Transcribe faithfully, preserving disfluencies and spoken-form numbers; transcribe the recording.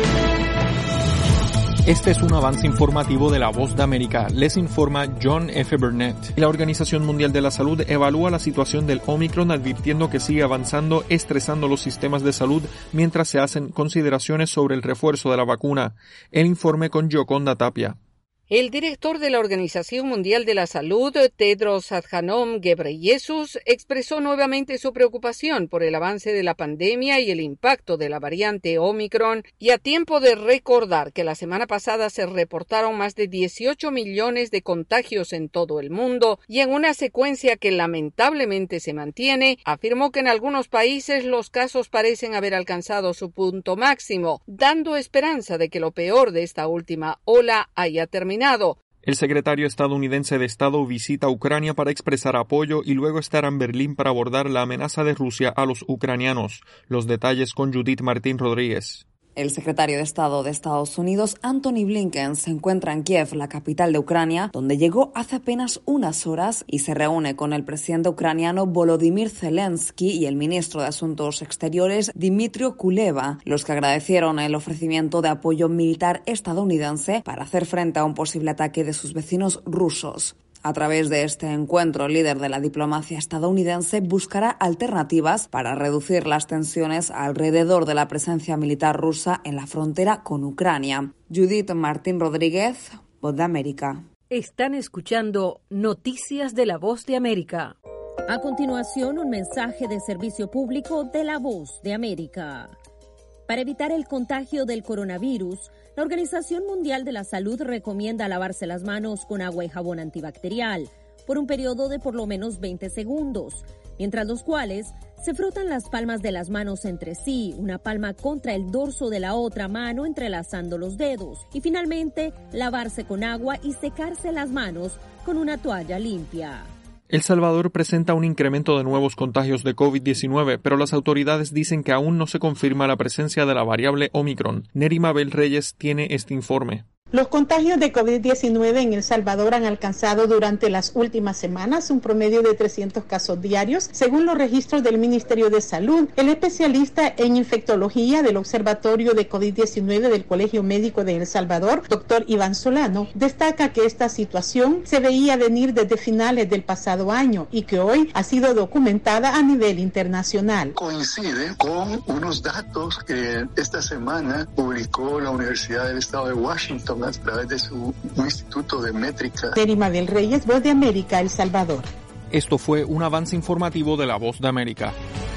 Este es un avance informativo de La Voz de América. Les informa John F. Burnett. La Organización Mundial de la Salud evalúa la situación del Omicron, advirtiendo que sigue avanzando, estresando los sistemas de salud mientras se hacen consideraciones sobre el refuerzo de la vacuna. El informe con Gioconda Tapia. El director de la Organización Mundial de la Salud, Tedros Adhanom Ghebreyesus, expresó nuevamente su preocupación por el avance de la pandemia y el impacto de la variante Omicron, y a tiempo de recordar que la semana pasada se reportaron más de dieciocho millones de contagios en todo el mundo, y en una secuencia que lamentablemente se mantiene, afirmó que en algunos países los casos parecen haber alcanzado su punto máximo, dando esperanza de que lo peor de esta última ola haya terminado. El secretario estadounidense de Estado visita Ucrania para expresar apoyo y luego estará en Berlín para abordar la amenaza de Rusia a los ucranianos. Los detalles con Judith Martín Rodríguez. El secretario de Estado de Estados Unidos, Antony Blinken, se encuentra en Kiev, la capital de Ucrania, donde llegó hace apenas unas horas y se reúne con el presidente ucraniano Volodymyr Zelensky y el ministro de Asuntos Exteriores, Dmytro Kuleba, los que agradecieron el ofrecimiento de apoyo militar estadounidense para hacer frente a un posible ataque de sus vecinos rusos. A través de este encuentro, el líder de la diplomacia estadounidense buscará alternativas para reducir las tensiones alrededor de la presencia militar rusa en la frontera con Ucrania. Judith Martín Rodríguez, Voz de América. Están escuchando Noticias de la Voz de América. A continuación, un mensaje de servicio público de la Voz de América. Para evitar el contagio del coronavirus, la Organización Mundial de la Salud recomienda lavarse las manos con agua y jabón antibacterial por un periodo de por lo menos veinte segundos, mientras los cuales se frotan las palmas de las manos entre sí, una palma contra el dorso de la otra mano entrelazando los dedos, y finalmente lavarse con agua y secarse las manos con una toalla limpia. El Salvador presenta un incremento de nuevos contagios de COVID diecinueve, pero las autoridades dicen que aún no se confirma la presencia de la variable Omicron. Neri Mabel Reyes tiene este informe. Los contagios de COVID diecinueve en El Salvador han alcanzado durante las últimas semanas un promedio de trescientos casos diarios, según los registros del Ministerio de Salud. El especialista en infectología del Observatorio de COVID diecinueve del Colegio Médico de El Salvador, doctor Iván Solano, destaca que esta situación se veía venir desde finales del pasado año y que hoy ha sido documentada a nivel internacional. Coincide con unos datos que esta semana publicó la Universidad del Estado de Washington a través de su Instituto de Métrica. Neri Mabel Reyes, Voz de América, El Salvador. Esto fue un avance informativo de La Voz de América.